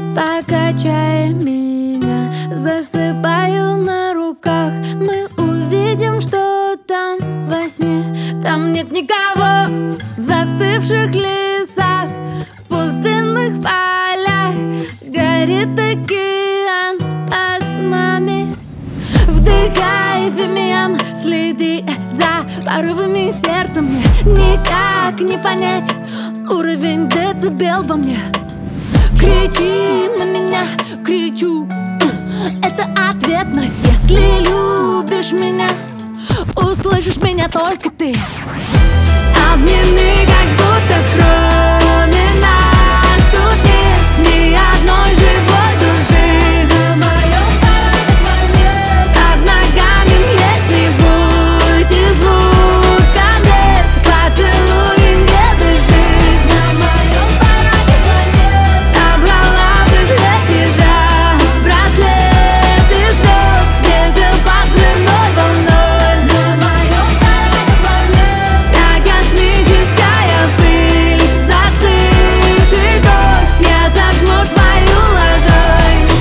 Покачай меня, засыпаю на руках. Мы увидим, что там во сне. Там нет никого в застывших лесах, в пустынных полях горит океан под нами. Вдыхай фимиам, следи за порывами сердца. Мне никак не понять уровень децибел во мне. Кричи на меня, кричу, это ответно. Если любишь меня, услышишь меня только ты. Обними, как будто кроме нас тут нет ни одной живой души. На моем параде планет под ногами млечный путь и звука нет. Поцелуй, не дыши. На моем параде планет собрала для тебя браслеты звезд, где-то под взрывной волной. На моем параде планет вся космическая пыль, застывший дождь. Я зажму твою ладонь.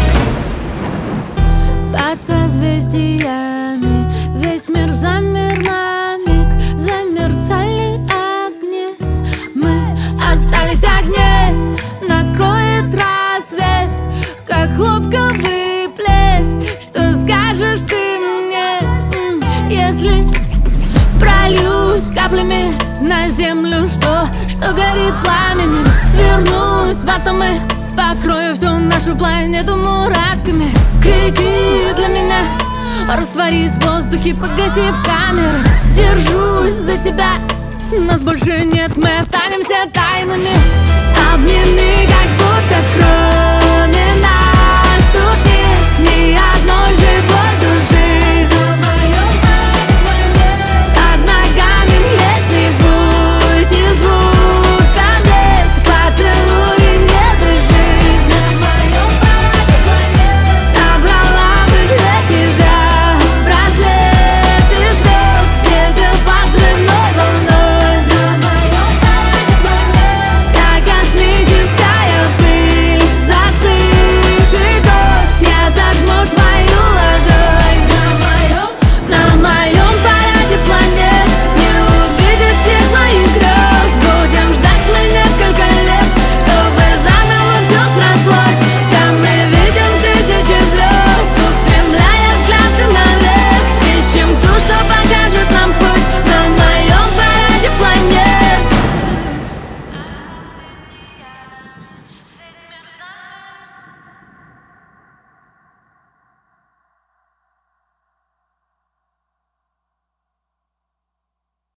Под созвездиями весь мир замер на миг, замерцали огни. Мы остались одни, накроет рассвет, как хлопковый плед. Что скажешь ты мне, если прольюсь каплями на землю, что горит пламенем? Свернусь в атомы, покрою всю нашу планету мурашками. Кричи для меня, растворись в воздухе, погасив камеры. Держусь за тебя, нас больше нет, мы останемся тайными. Обними, как